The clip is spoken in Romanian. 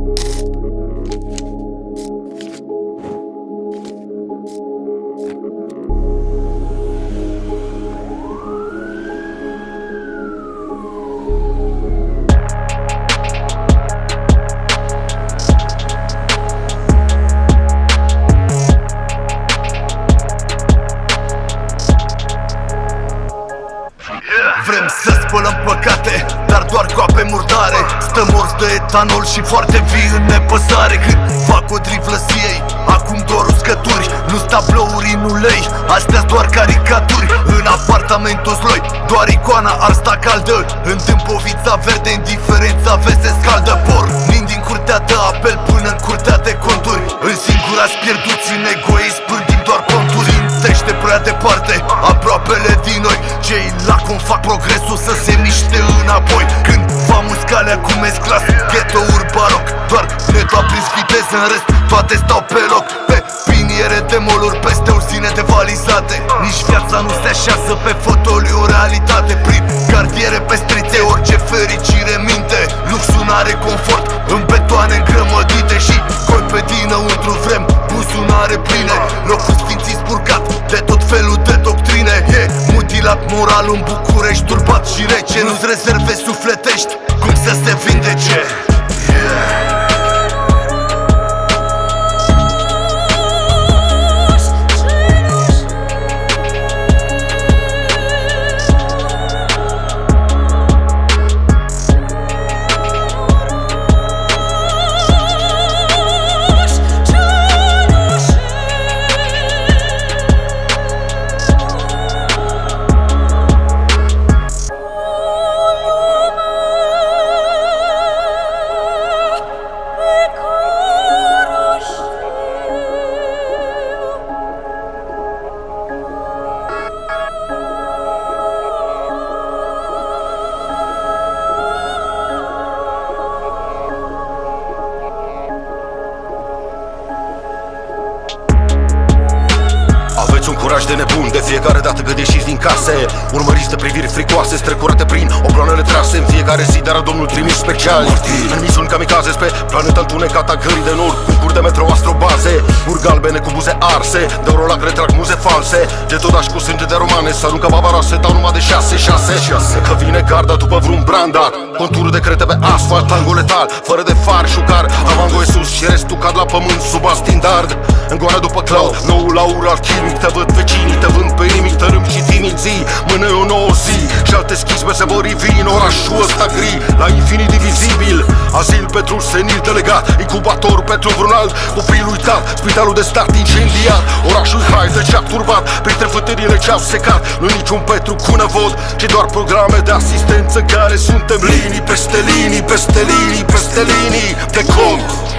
Vrem să spălăm păcate, dar doar cu ape murdare. Stăm morți de etanol și foarte vii în nepăsare. Când fac o drivlăsiei, acum doar uscături. Nu-s tablouri în ulei, astea doar caricaturi. În apartamentul sloi, doar icoana arsta caldă. În Dâmbovița verde, indiferența vezi se scaldă. Pornind din curtea de apel până în curtea de conturi. În singurați pierduți în egoism, pândim doar conturi. Intește prea departe, aproapele din noi. Cei lacom fac progresul să se miște înapoi. Când va muscalea cu mesclas, ghetto-uri baroc. Doar netul a prins viteză, în rest toate stau pe loc. Pe piniere de moluri, peste uzine devalizate. Nici viața nu se așează pe fotoliu, o realitate. Prin cartiere pe strițe, orice fericire minte. Luxul n-are confort, în betoane îngrămădite. Și coi pe dinăuntru vrem buzunare pline. Locul sfințit spurcat de tot felul de doctrine. E mutilat moral în București, turbat și rece. Nu-ți rezerve sufletești cum să se vindece. Aveți un curaj de nebun de fiecare dată când ieșiți din case. Urmăriți de priviri fricoase strecurate prin obloanele trase. În fiecare zi de la Domnul trimis special în misiuni kamikazes pe planeta întunecată a gării de nord. Cu cur de metro astrobaze, uri galbene cu buze arse. De orolac retrag muze false, getodași cu sânge de romane. Să aruncă babaroase, dau numai de 6. Că vine garda după vreun brandat, conturi de crete pe asfalt, tango letal, fără de far și ucar. Avango e sus și restul cad la pământ sub astindard. În goană după cloud, noul aur alchimic. Te văd vecinii, te vând pe nimic, tărâm și timid zi. Mână o nouă zi și alte schisme se vor ivi în orașul ăsta gri. La infinit divizibil, azil pentru senil delegat, incubator pentru vreun alt copil uitat, spitalul de stat incendiat. Orașul hai de ce-a turbat, printre fântânile ce-au secat. Nu niciun Petru cu năvod, ci doar programe de asistență care suntem linii peste linii, peste linii, peste linii de cont.